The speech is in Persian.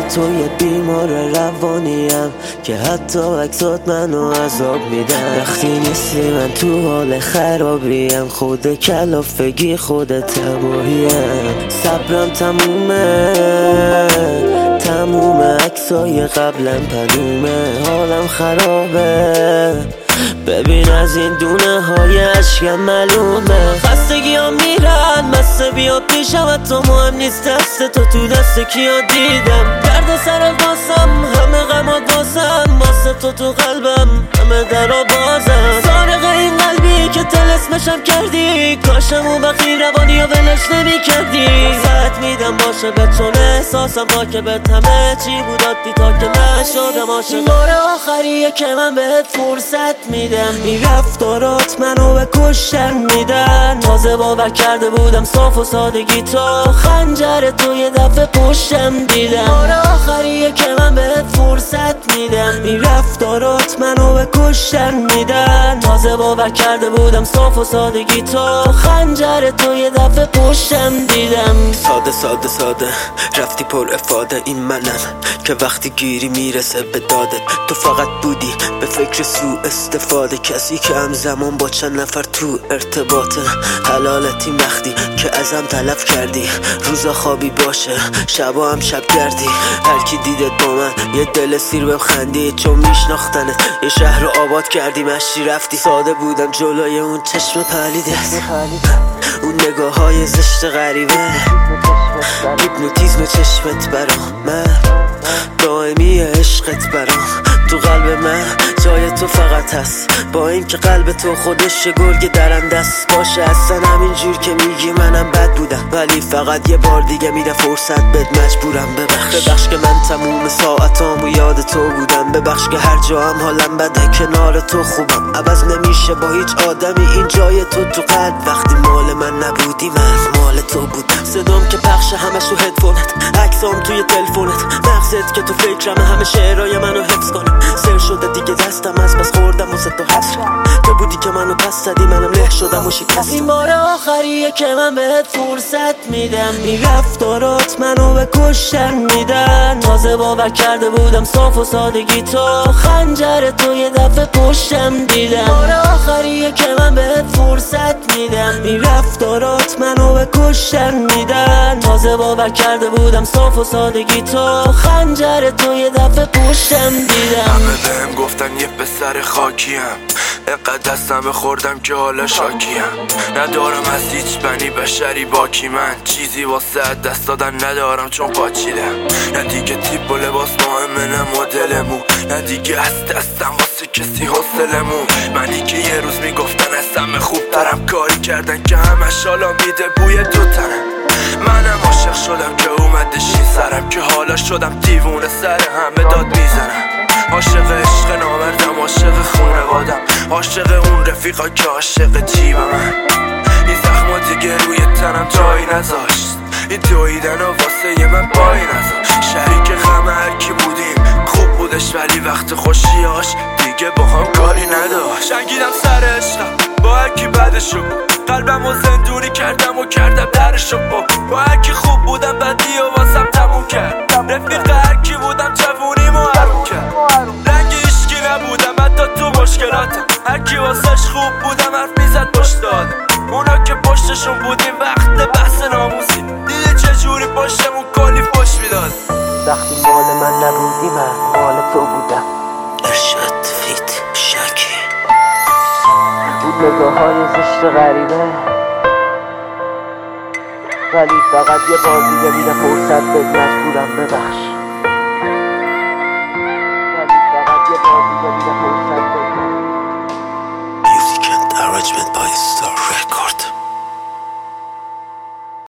تو یه بیمار روانیم که حتی عکسات منو عذاب میدن. وقتی نیستی من تو حال خرابیم، خود کلافگی خود تباهیم. صبرم تمومه عکسای قبلم پدومه. حالم خرابه ببین از این دونه های عشقم معلومه. خستگی ها میرن مسته بیا پیشم، حتی مهم نیست دست تو دست کیا دیدم. درد سرت واسم همه غمات واسم، واسه تو قلبم همه درا بازم. سارق این قلبی که طلسمشم کردی، کاشم اون وقتی روانی ها ولش نمی کردی. زد میدم باشه به چون احساسم با که بهت همه چی بود عادی تا که من شدم عاشق. این بار آخریه که من بهت فرصت میدم. این رفتارات منو به کشتن میدن. تازه باور کرده بودم صاف و سادگی تو، خنجر تو یه دفعه پشتم دیدم. بار آخریه که من بهت فرصت میدم. این رفتارات منو به کشتن میدن. تازه باور کرده بودم صاف و سادگی تو، خنجر تو یه دفعه پشتم دیدم. ساده رفتی پر افاده. این منم که وقتی گیری میرسه به دادت. تو فقط بودی به فکر سوء استفاده، کسی که همزمان با چند نفر تو ارتباطه. حلالتی وقتی که ازم طلب کردی، روزا خوابی باشه شبا هم شب گردی. هر کی دیدت با من یه دل سیر بهم خندید، چون میشناختنت یه شهر رو آباد کردی. مشتی رفتی ساده بودم جلوی اون چشم پلیدت، اون نگاه های زشت غریبه، هیپنوتیزم چشمت برام، من دائمی عشقت برام. تو قلب من جای تو فقط هست، با اینکه قلب تو خودش گرگ درنده است. باشه اصلا همینجور که میگی منم بد بودم، ولی فقط یه بار دیگه میده فرصت بد. مجبورم ببخش که من تموم ساعتامو یاد تو بودم. ببخش که هر جا هم حالم بده کنار تو خوبم. عوض نمیشه با هیچ آدمی این جای تو قلب. وقتی مال من نبودی من مال تو بودم. صدام که پخش همش تو هدفونت، عکسام توی تلفونت، مغزت که تو فکرم همه شعرهای منو حفظ کنه. سر شده دیگه دستم از بس خوردم واسه تو حسرت. تو بودی که منو پس زدی منم له شدم و شکستم. این بار آخریه که من بهت فرصت میدم. این رفتارات منو به کشتن میدن. تازه باور کرده بودم صاف و سادگی تو، خنجر تو یه دفعه پشتم دیدم. بار آخریه که من بهت فرصت میدم. این رفتارات منو به کشتن میدن. تازه باور کرده بودم صاف و سادگی تو، خنجر تو یه دفعه پشتم دیدم. همه بهم گفتن یه پسر خاکیم، اینقدر دستم خوردم که حالا شاکیم. ندارم از هیچ بنی بشری باکی، من چیزی واسه دست دادن ندارم چون پاچیدم. نه دیگه تیپ و لباس مهمه نه مدلمون، نه دیگه از دستم واسه کسی حوصلمون. منی که یه روز میگفتن از همه خوب ترم، کاری کردن که همش حالا میده بوی دو تنم. منم عاشق شدم که اومدش این سرم، که حالا شدم دیوونه سر همه داد میزنم. عاشق عشق نامردم، عاشق خونوادم، عاشق اون رفیقا که عاشق جیبم. این زخما دیگه روی تنم جایی نذاشت، این دویدن و واسه من پایی نذاشت. شریک غم هرکی بودیم خوب بودش، ولی وقت خوشیاش دیگه با هم کاری نداشت. شنگیدم سر عشقم با هرکی بدشو، قلبم و زندونی کردم و کردم درشو. با هرکی خوب بودم بدی و واسم تموم کرد. رفیق هرکی بودم جوونیمو حروم کرد. رنگ عشقی نبودم حتی تو مشکلاتم، هرکی واسش خوب بودم حرف میزد پشت دادم. اونا که پشتشون بودیم وقت بحث ناموسی، دیده چجوری پشتمون کلی فش میداد. وقتی مال من نبودی من مال تو بودم. ارشاد فیت شکی، اون نگاه های زشت غریبه، ولی فقط یه بار دیگه میده فرصت بد. مجبورم ببخش.